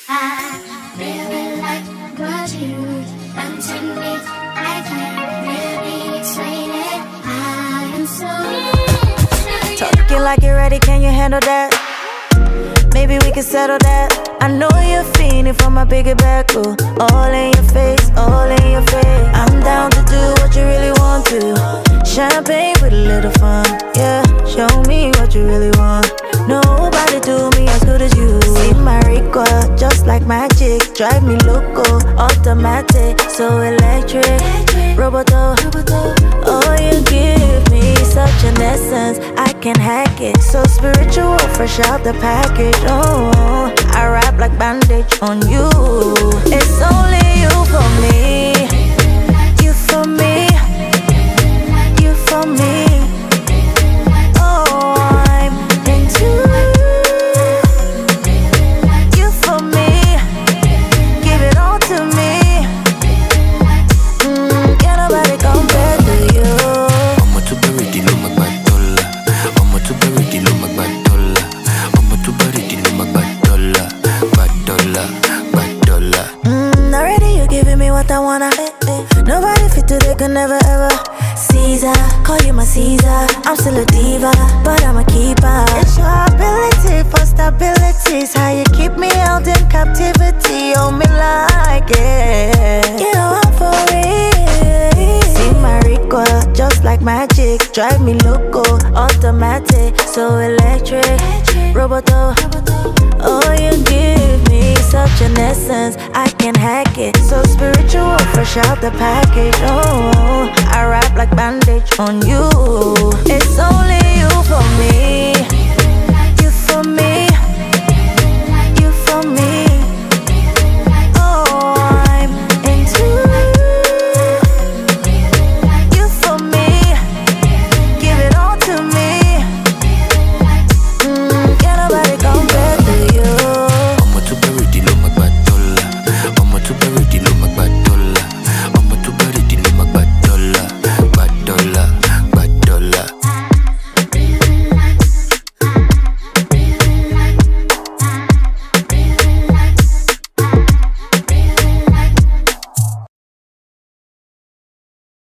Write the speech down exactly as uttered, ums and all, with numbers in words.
I really like what you done to me. I can't really explain it. I am so talking like you're ready, can you handle that? Maybe we can settle that. I know you're fiending for my bigger back, ooh. All in your face, all in your face. I'm down to do what you really want to. Champagne with a little fun, yeah. Show me what you really want. Nobody do me as good as you. See my record, just like magic. Drive me loco, automatic, so electric. Roboto, oh, you give me such an essence, I can hack it. So spiritual, fresh out the package. Oh, I wrap like bandage on you. It's only you for me. You for me. You for me. Oh, I'm into you for me. Give it all to me. Mm, can't nobody compare to you. I'ma to bury the no magbadola. I'ma to bury the no magbadola. I'ma to bury the no magbadola. Badola, badola. Mm, already you giving me what I wanna. Nobody fit today, could never ever. Caesar, call you my Caesar. I'm still a diva, but I'm a keeper. It's your ability for stability. It's how you keep me held in captivity. Oh, me like it. You know I'm for it. See my record, just like magic. Drive me loco, automatic, so electric. Roboto, oh, you give me such an essence, I can hack it. So spiritual, fresh out the package. Oh, I wrap like bandage on you. It's only you for me.